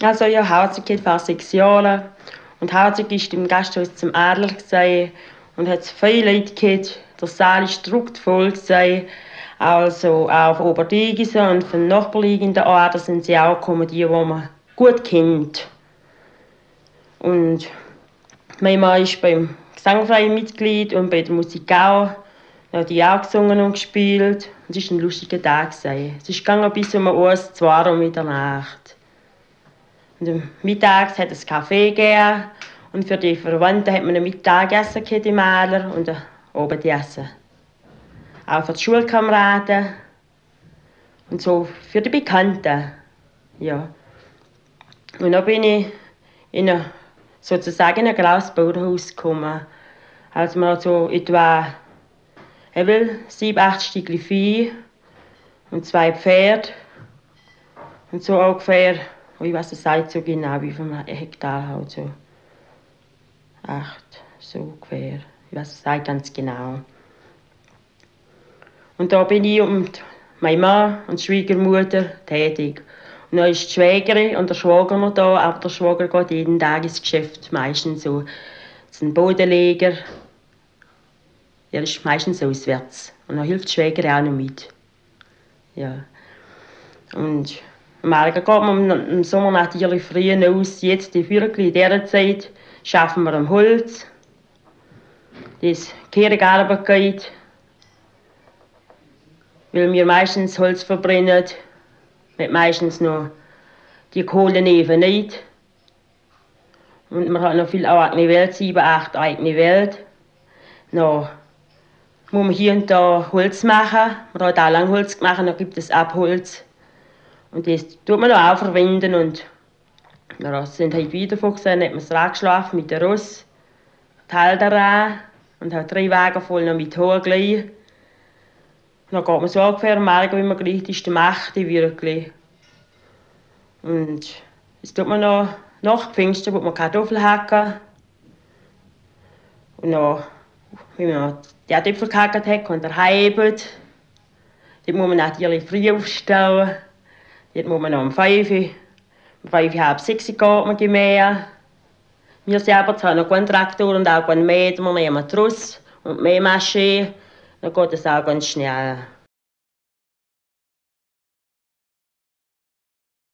Also ja, Harzig geht vor 6 Jahren. Und Harzig ist im Gasthaus zum Adler gewesen. Und hat viele Leute gehabt. Der Saal ist druckvoll gewesen. Also auch von Oberdigisen und von nachbarliegenden Orten sind sie auch gekommen, die man gut kennt. Und meine Mann ist beim Gesangverein Mitglied und bei der Musik auch. Da hat die auch gesungen und gespielt. Und es war ein lustiger Tag. Es ist gegangen bis um 1, 2 Uhr Mitternacht. Und mittags hat es Kaffee gegeben. Und für die Verwandten hat man ein Mittagessen im Adler und ein Abendessen. Auch für die Schulkameraden. Und so für die Bekannten. Ja. Und dann bin ich sozusagen in ein graues Bauernhaus gekommen. Also man hat so etwa 7, 8 Stückchen Vieh und 2 Pferde. Und so ungefähr, ich weiß es nicht so genau, wie viel Hektar halt so. 8, so ungefähr. Ich weiß es nicht ganz genau. Und da bin ich und mein Mann und die Schwiegermutter tätig. Und dann ist die Schwägerin und der Schwager noch da, aber der Schwager geht jeden Tag ins Geschäft, meistens so. Das ist ein Bodenleger. Er ist meistens auswärts. Und dann hilft die Schwägerin auch noch mit. Ja. Und am Morgen geht man im Sommer natürlich früh aus. Jetzt, wirklich in dieser Zeit, schaffen wir am Holz. Das Kehrigarbeiten geht. Weil wir meistens Holz verbrennen. Wir haben meistens noch die Kohle neben nicht. Und wir haben noch viel eigene Welt, 7, 8 eigene Welt. Noch muss man hier und da Holz machen. Man hat auch Langholz gemacht, dann gibt es Abholz. Und das tut man auch verwenden. Und wir sind heute wieder vorgesehen, hat man es angeschlafen mit der Ross, die Halter an und hat 3 Wagen voll noch mit Horglein. Dann geht man so ungefähr am Morgen, wie man gleich ist, der 8. wirklich. Und jetzt tut man noch nach Pfingsten, wo man Kartoffeln hacken. Und dann, wenn man die Kartoffeln gehackt hat, kommt er heim. Dort muss man natürlich früh aufstehen. Dort muss man noch um 5 Uhr, um 5 Uhr, halb 6 Uhr geht man mähen. Wir selber haben noch keinen Traktor und auch keinen Mäher. Wir nehmen die Ross und die Mähmaschine. Dann geht es auch ganz schnell.